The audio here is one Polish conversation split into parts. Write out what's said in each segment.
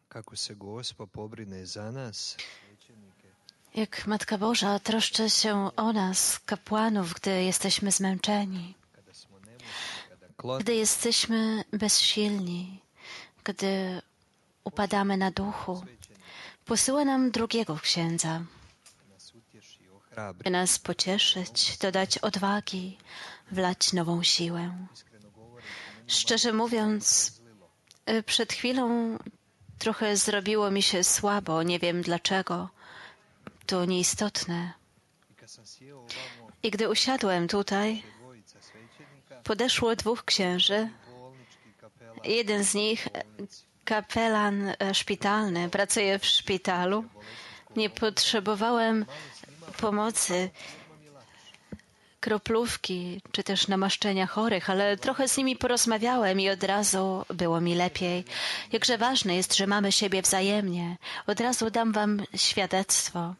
Jak Matka Boża troszczy się o nas, kapłanów, gdy jesteśmy zmęczeni, gdy jesteśmy bezsilni, gdy upadamy na duchu. Posyła nam drugiego księdza, by nas pocieszyć, dodać odwagi, wlać nową siłę. Szczerze mówiąc, przed chwilą trochę zrobiło mi się słabo, nie wiem dlaczego. To nieistotne. I gdy usiadłem tutaj, podeszło dwóch księży. Jeden z nich, kapelan szpitalny, pracuje w szpitalu. Nie potrzebowałem pomocy, kroplówki, czy też namaszczenia chorych, ale trochę z nimi porozmawiałem i od razu było mi lepiej. Jakże ważne jest, że mamy siebie wzajemnie. Od razu dam wam świadectwo.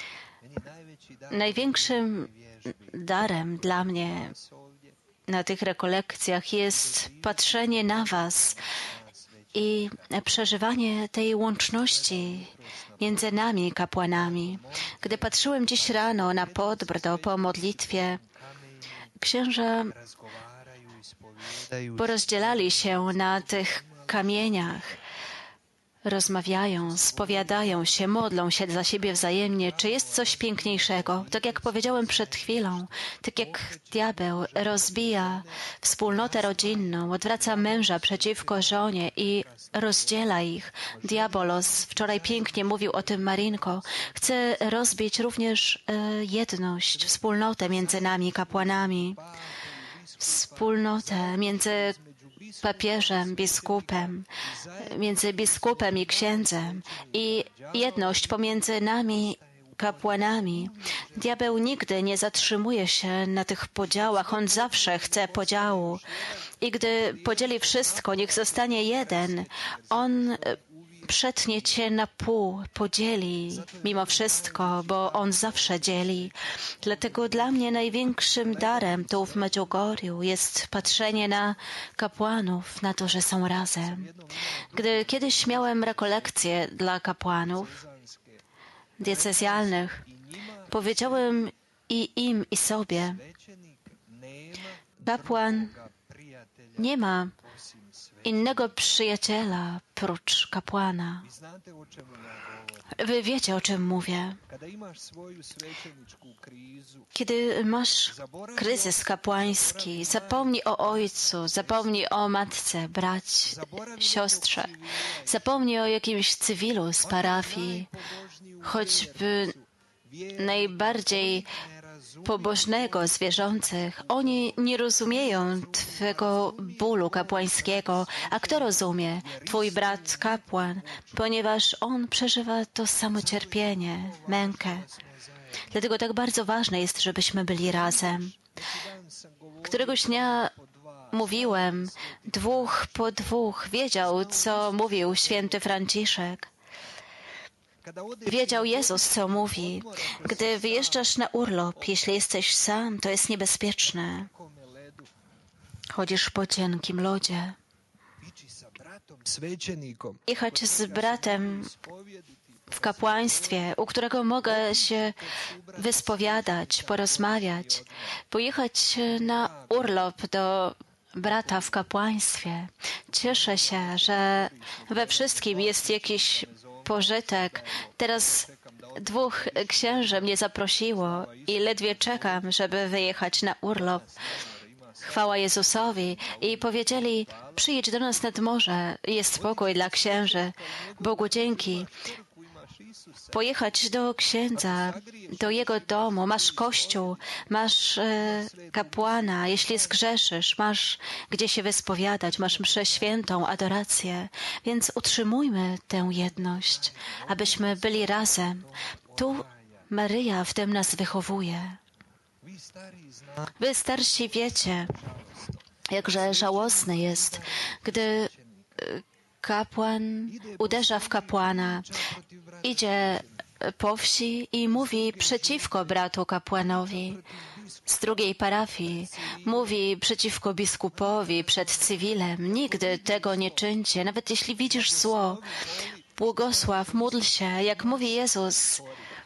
Największym darem dla mnie na tych rekolekcjach jest patrzenie na was i przeżywanie tej łączności między nami, kapłanami. Gdy patrzyłem dziś rano na Podbrdo po modlitwie, księża porozdzielali się na tych kamieniach, rozmawiają, spowiadają się, modlą się za siebie wzajemnie. Czy jest coś piękniejszego? Tak jak powiedziałem przed chwilą, tak jak diabeł rozbija wspólnotę rodzinną, odwraca męża przeciwko żonie i rozdziela ich. Diabolos, wczoraj pięknie mówił o tym Marinko, chce rozbić również jedność, wspólnotę między nami, kapłanami, wspólnotę między papieżem, biskupem, między biskupem i księdzem i jedność pomiędzy nami, kapłanami. Diabeł nigdy nie zatrzymuje się na tych podziałach. On zawsze chce podziału. I gdy podzieli wszystko, niech zostanie jeden. On przetnie cię na pół, podzieli mimo wszystko, bo On zawsze dzieli. Dlatego dla mnie największym darem tu w Medjugorju jest patrzenie na kapłanów, na to, że są razem. Gdy kiedyś miałem rekolekcje dla kapłanów diecezjalnych, powiedziałem i im, i sobie, kapłan nie ma innego przyjaciela prócz kapłana. Wy wiecie, o czym mówię. Kiedy masz kryzys kapłański, zapomnij o ojcu, zapomnij o matce, siostrze, zapomnij o jakimś cywilu z parafii, choćby najbardziej pobożnego z wierzących. Oni nie rozumieją Twego bólu kapłańskiego. A kto rozumie? Twój brat kapłan, ponieważ on przeżywa to samo cierpienie, mękę. Dlatego tak bardzo ważne jest, żebyśmy byli razem. Któregoś dnia mówiłem, dwóch po dwóch wiedział, co mówił święty Franciszek. Wiedział Jezus, co mówi. Gdy wyjeżdżasz na urlop, jeśli jesteś sam, to jest niebezpieczne. Chodzisz po cienkim lodzie. Jechać z bratem w kapłaństwie, u którego mogę się wyspowiadać, porozmawiać. Pojechać na urlop do brata w kapłaństwie. Cieszę się, że we wszystkim jest jakiś pożytek. Teraz dwóch księży mnie zaprosiło i ledwie czekam, żeby wyjechać na urlop. Chwała Jezusowi. I powiedzieli, przyjedź do nas nad morze, jest spokój dla księży. Bogu dzięki. Pojechać do księdza, do jego domu, masz kościół, masz kapłana, jeśli zgrzeszysz, masz gdzie się wyspowiadać, masz mszę świętą, adorację. Więc utrzymujmy tę jedność, abyśmy byli razem. Tu Maryja w tym nas wychowuje. Wy starsi wiecie, jakże żałosne jest, gdy kapłan uderza w kapłana, idzie po wsi i mówi przeciwko bratu kapłanowi z drugiej parafii, mówi przeciwko biskupowi przed cywilem. Nigdy tego nie czyńcie, nawet jeśli widzisz zło. błogosław, módl się, jak mówi Jezus.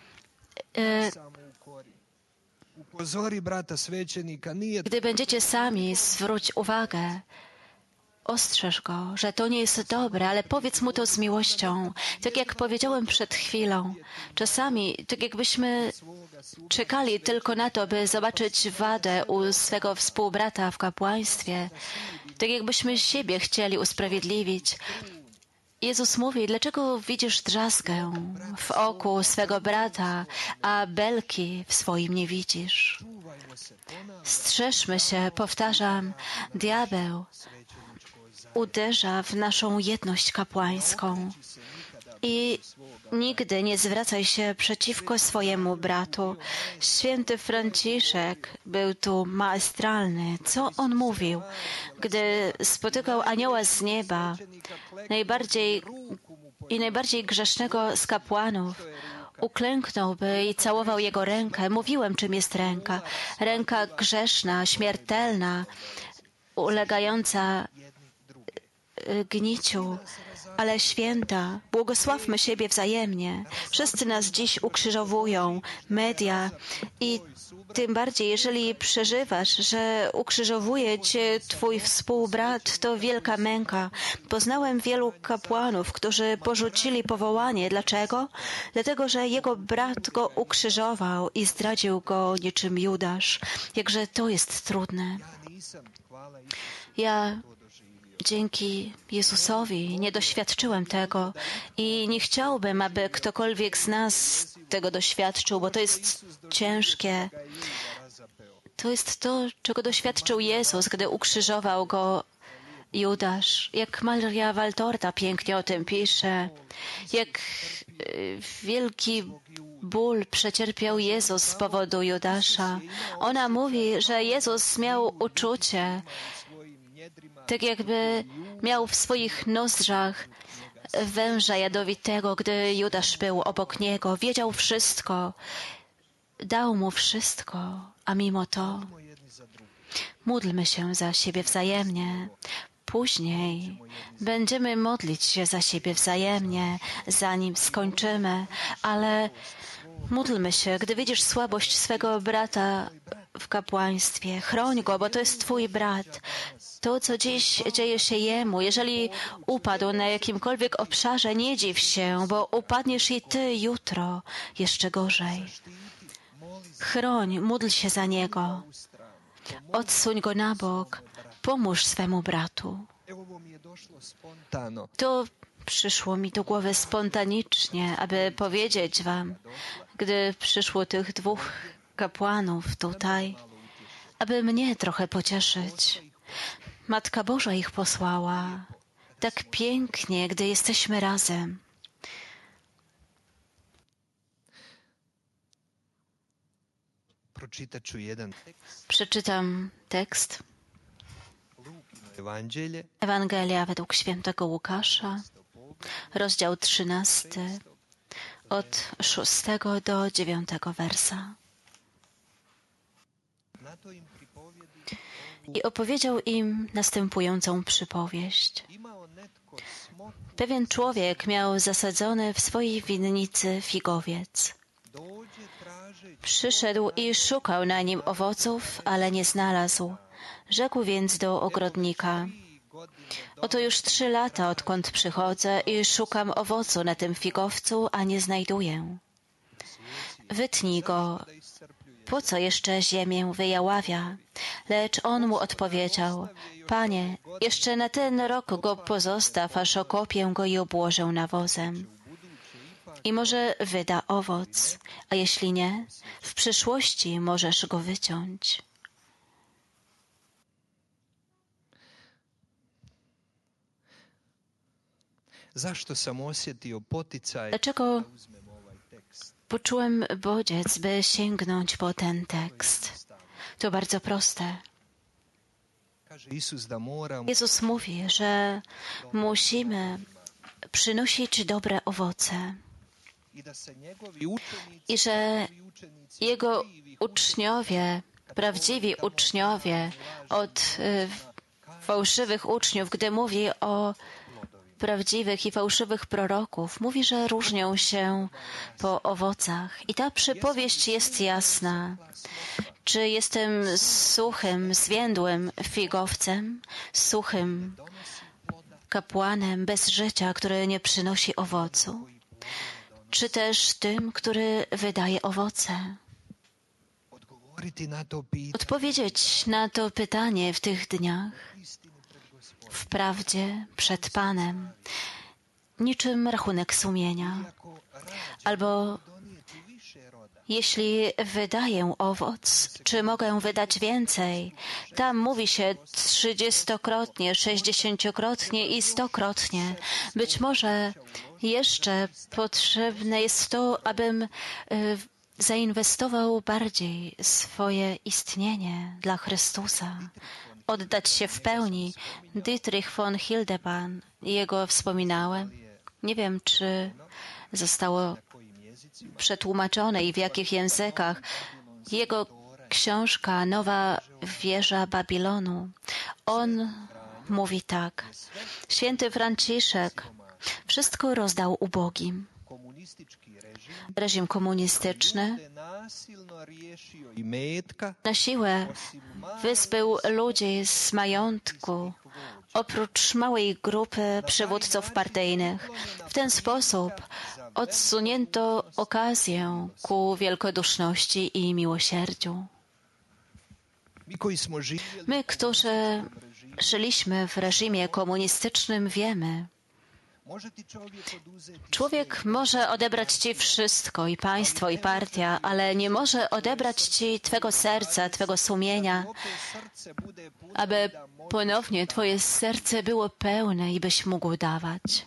Gdy będziecie sami, zwróć uwagę, ostrzeż go, że to nie jest dobre, ale powiedz mu to z miłością. Tak jak powiedziałem przed chwilą, czasami, tak jakbyśmy czekali tylko na to, by zobaczyć wadę u swego współbrata w kapłaństwie, tak jakbyśmy siebie chcieli usprawiedliwić. Jezus mówi, dlaczego widzisz drzazgę w oku swego brata, a belki w swoim nie widzisz? Strzeżmy się, powtarzam, diabeł uderza w naszą jedność kapłańską. I nigdy nie zwracaj się przeciwko swojemu bratu. Święty Franciszek był tu maestralny. Co on mówił? Gdy spotykał anioła z nieba, najbardziej grzesznego z kapłanów, uklęknąłby i całował jego rękę. Mówiłem, czym jest ręka. Ręka grzeszna, śmiertelna, ulegająca gniciu, ale święta. Błogosławmy siebie wzajemnie. Wszyscy nas dziś ukrzyżowują, media i tym bardziej, jeżeli przeżywasz, że ukrzyżowuje cię twój współbrat, to wielka męka. Poznałem wielu kapłanów, którzy porzucili powołanie. Dlaczego? Dlatego, że jego brat go ukrzyżował i zdradził go niczym Judasz. Jakże to jest trudne. Ja dzięki Jezusowi nie doświadczyłem tego i nie chciałbym, aby ktokolwiek z nas tego doświadczył, bo to jest ciężkie. To jest to, czego doświadczył Jezus, gdy ukrzyżował go Judasz. Jak Maria Waltorta pięknie o tym pisze, jak wielki ból przecierpiał Jezus z powodu Judasza. Ona mówi, że Jezus miał uczucie, tak jakby miał w swoich nozdrzach węża jadowitego, gdy Judasz był obok niego. Wiedział wszystko, dał mu wszystko, a mimo to módlmy się za siebie wzajemnie. Później będziemy modlić się za siebie wzajemnie, zanim skończymy, ale módlmy się, gdy widzisz słabość swego brata w kapłaństwie. Chroń go, bo to jest twój brat. To, co dziś dzieje się jemu, jeżeli upadł na jakimkolwiek obszarze, nie dziw się, bo upadniesz i ty jutro jeszcze gorzej. Chroń, módl się za niego. Odsuń go na bok. Pomóż swemu bratu. To przyszło mi do głowy spontanicznie, aby powiedzieć wam, gdy przyszło tych dwóch kapłanów tutaj, aby mnie trochę pocieszyć. Matka Boża ich posłała. Tak pięknie, gdy jesteśmy razem. Przeczytam tekst Ewangelia według świętego Łukasza, rozdział 13, od 6 do 9 wersa. I opowiedział im następującą przypowieść. Pewien człowiek miał zasadzony w swojej winnicy figowiec. Przyszedł i szukał na nim owoców, ale nie znalazł. Rzekł więc do ogrodnika: oto już 3 lata, odkąd przychodzę i szukam owocu na tym figowcu, a nie znajduję. Wytnij go, po co jeszcze ziemię wyjaławia? Lecz on mu odpowiedział: Panie, jeszcze na ten rok go pozostaw, aż okopię go i obłożę nawozem. I może wyda owoc, a jeśli nie, w przyszłości możesz go wyciąć. Dlaczego poczułem bodziec, by sięgnąć po ten tekst? To bardzo proste. Jezus mówi, że musimy przynosić dobre owoce i że Jego uczniowie, prawdziwi uczniowie od fałszywych uczniów, gdy mówi o prawdziwych i fałszywych proroków. Mówi, że różnią się po owocach. I ta przypowieść jest jasna. Czy jestem suchym, zwiędłym figowcem, suchym kapłanem bez życia, który nie przynosi owocu? Czy też tym, który wydaje owoce? Odpowiedzieć na to pytanie w tych dniach wprawdzie przed Panem, niczym rachunek sumienia. Albo jeśli wydaję owoc, czy mogę wydać więcej? Tam mówi się 30-krotnie, 60-krotnie i 100-krotnie. Być może jeszcze potrzebne jest to, abym zainwestował bardziej swoje istnienie dla Chrystusa. Oddać się w pełni. Dietrich von Hildebrand, jego wspominałem. Nie wiem, czy zostało przetłumaczone i w jakich językach. Jego książka Nowa wieża Babilonu. On mówi tak. Święty Franciszek wszystko rozdał ubogim. Reżim komunistyczny na siłę wyzbył ludzi z majątku, oprócz małej grupy przywódców partyjnych. W ten sposób odsunięto okazję ku wielkoduszności i miłosierdziu. My, którzy żyliśmy w reżimie komunistycznym, wiemy, człowiek może odebrać ci wszystko, i państwo, i partia, ale nie może odebrać ci twego serca, twego sumienia, aby ponownie twoje serce było pełne i byś mógł dawać.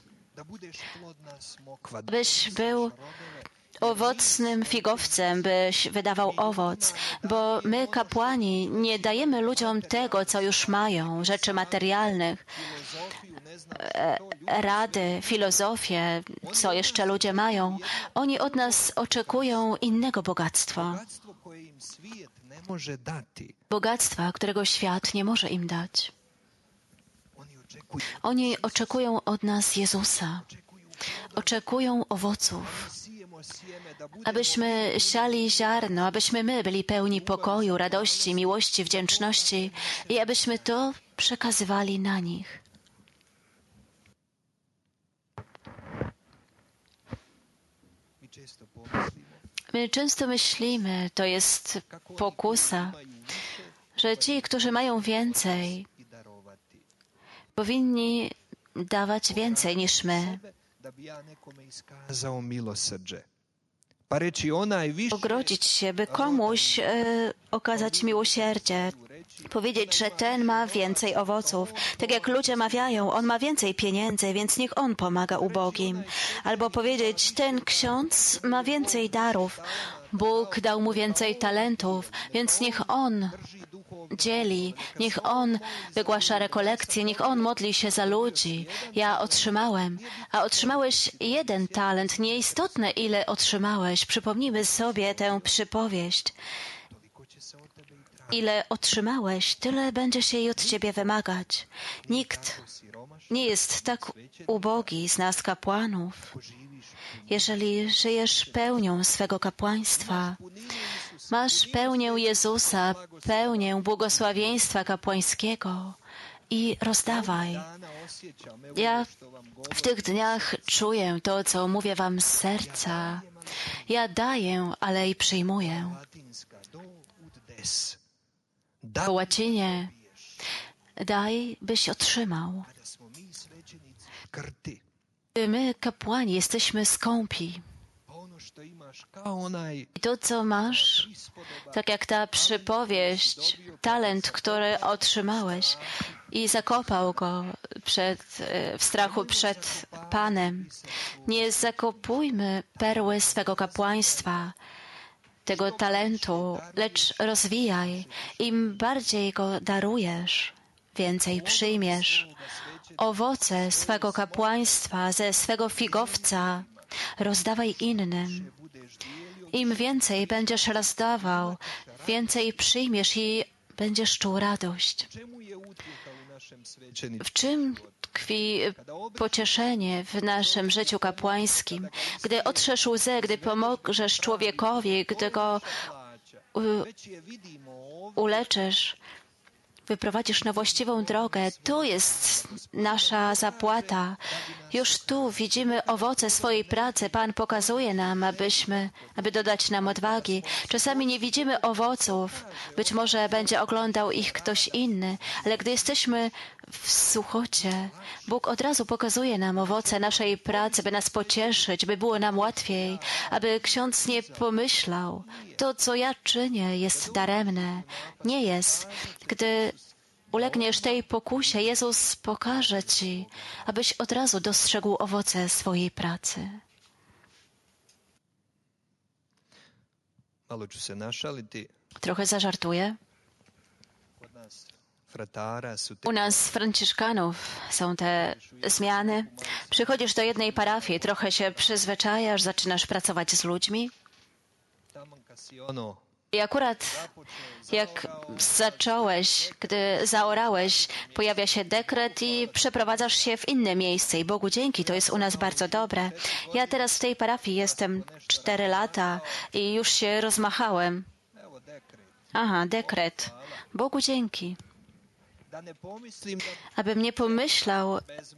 Byś był owocnym figowcem, byś wydawał owoc, bo my, kapłani, nie dajemy ludziom tego, co już mają, rzeczy materialnych, rady, filozofię, co jeszcze ludzie mają. Oni od nas oczekują innego bogactwa. Bogactwa, którego świat nie może im dać. Oni oczekują od nas Jezusa. Oczekują owoców. Abyśmy siali ziarno, abyśmy my byli pełni pokoju, radości, miłości, wdzięczności i abyśmy to przekazywali na nich. My często myślimy, to jest pokusa, że ci, którzy mają więcej, powinni dawać więcej niż my. Ogrodzić się, by komuś okazać miłosierdzie. Powiedzieć, że ten ma więcej owoców. Tak jak ludzie mawiają, on ma więcej pieniędzy, więc niech on pomaga ubogim. Albo powiedzieć, ten ksiądz ma więcej darów. Bóg dał mu więcej talentów, więc niech on dzieli, niech on wygłasza rekolekcje, niech on modli się za ludzi. Ja otrzymałem, a otrzymałeś jeden talent, nieistotne ile otrzymałeś. Przypomnijmy sobie tę przypowieść. Ile otrzymałeś, tyle będzie się i od ciebie wymagać. Nikt nie jest tak ubogi z nas kapłanów. Jeżeli żyjesz pełnią swego kapłaństwa, masz pełnię Jezusa, pełnię błogosławieństwa kapłańskiego i rozdawaj. Ja w tych dniach czuję to, co mówię wam z serca. Ja daję, ale i przyjmuję. Po łacinie daj, byś otrzymał. My, kapłani, jesteśmy skąpi. I to, co masz, tak jak ta przypowieść, talent, który otrzymałeś i zakopał go w strachu przed Panem. Nie zakopujmy perły swego kapłaństwa, tego talentu, lecz rozwijaj. Im bardziej go darujesz, więcej przyjmiesz. Owoce swego kapłaństwa, ze swego figowca rozdawaj innym. Im więcej będziesz rozdawał, więcej przyjmiesz i będziesz czuł radość. W czym tkwi pocieszenie w naszym życiu kapłańskim? Gdy otrzesz łzę, gdy pomożesz człowiekowi, gdy go uleczysz, wyprowadzisz na właściwą drogę. Tu jest nasza zapłata. Już tu widzimy owoce swojej pracy. Pan pokazuje nam, aby dodać nam odwagi. Czasami nie widzimy owoców. Być może będzie oglądał ich ktoś inny, ale gdy jesteśmy w suchocie, Bóg od razu pokazuje nam owoce naszej pracy, by nas pocieszyć, by było nam łatwiej, aby ksiądz nie pomyślał, to, co ja czynię, jest daremne. Nie jest. Gdy ulegniesz tej pokusie, Jezus pokaże Ci, abyś od razu dostrzegł owoce swojej pracy. Trochę zażartuję. U nas, Franciszkanów, są te zmiany. Przychodzisz do jednej parafii, trochę się przyzwyczajasz, zaczynasz pracować z ludźmi. I akurat jak zacząłeś, gdy zaorałeś, pojawia się dekret i przeprowadzasz się w inne miejsce. I Bogu dzięki, to jest u nas bardzo dobre. Ja teraz w tej parafii jestem 4 lata i już się rozmachałem. Aha, dekret. Bogu dzięki. Abym nie pomyślał,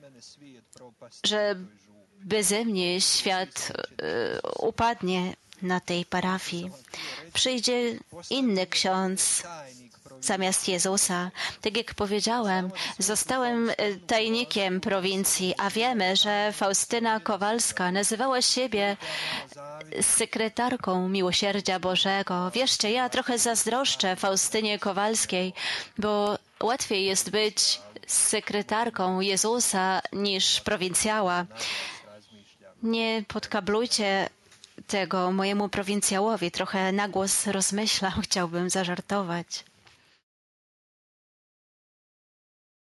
że beze mnie świat upadnie na tej parafii. Przyjdzie inny ksiądz zamiast Jezusa. Tak jak powiedziałem, zostałem tajnikiem prowincji, a wiemy, że Faustyna Kowalska nazywała siebie sekretarką Miłosierdzia Bożego. Wierzcie, ja trochę zazdroszczę Faustynie Kowalskiej, bo łatwiej jest być sekretarką Jezusa niż prowincjała. Nie podkablujcie tego mojemu prowincjałowi. Trochę na głos rozmyślał, chciałbym zażartować.